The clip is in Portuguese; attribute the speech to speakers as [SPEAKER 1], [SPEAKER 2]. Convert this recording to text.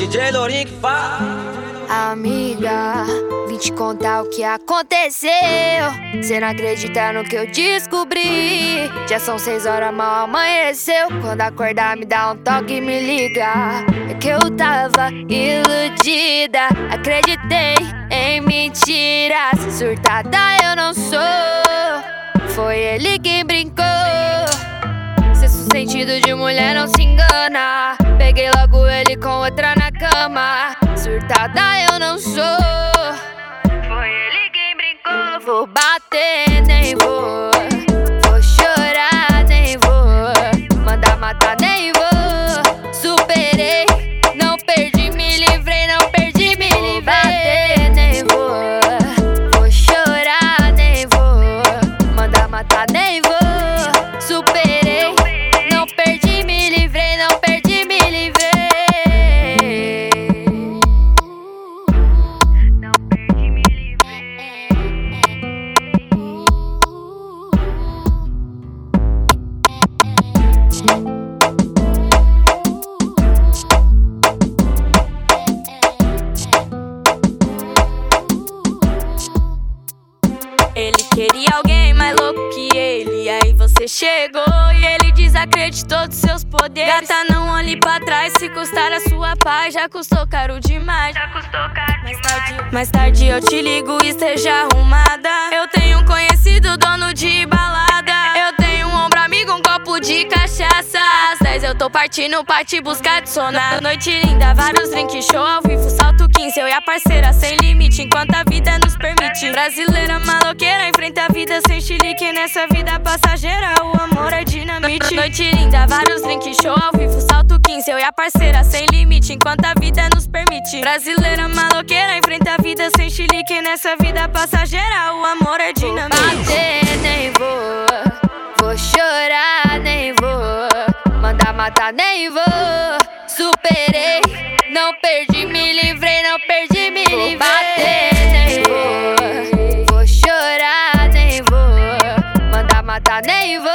[SPEAKER 1] DJ Lourinho que fala.
[SPEAKER 2] Amiga, vim te contar o que aconteceu. Cê não acredita no que eu descobri. Já são 6 horas, mal amanheceu. Quando acordar me dá um toque e me liga. É que eu tava iludida, acreditei em mentiras. Surtada eu não sou, foi ele quem brincou. Sexto sentido de mulher não se engana. Peguei logo ele com outra na cama. Surtada eu não sou, foi ele quem brincou. Vou bater, nem vou. Vou chorar, nem vou. Mandar matar, nem vou. Superei, não perdi, me livrei. Não perdi, me livrei. Vou bater, nem vou. Vou chorar, nem vou. Mandar matar, nem vou. Superei, não perdi, me livrei. Não perdi, me livrei. Não perdi, me livrei.
[SPEAKER 3] Ele queria alguém mais louco que ele. Aí você chegou e ele desacreditou dos seus poderes. Gata, não olhe pra trás, se custar a sua paz. Já custou caro demais. Mais tarde eu te ligo e esteja arrumada. Eu tenho um conhecido dono de balada. Eu tenho um ombro amigo, um copo de cachaça. Às 10 eu tô partindo pra te buscar de sonar. Noite linda, vários drinks, show ao vivo, salto 15. Eu e a parceira sem limite, enquanto a vida nos permite. Brasileira maloqueira, enfrenta a vida sem chilique. Nessa vida passageira, o amor é dinamite. Noite linda, vários drinks, show ao vivo, salto 15. Eu e a parceira sem limite, enquanto a vida nos permite. Brasileira maloqueira, enfrenta a vida sem chilique. Nessa vida passageira, o amor é dinamite.
[SPEAKER 2] Bater, nem vou. Vou chorar, nem vou. Mandar matar, nem vou. Superei, não perdi, me livrei. Não perdi, me livrei. Vou bater, nem vou. Vou chorar, nem vou. Mandar matar, nem vou.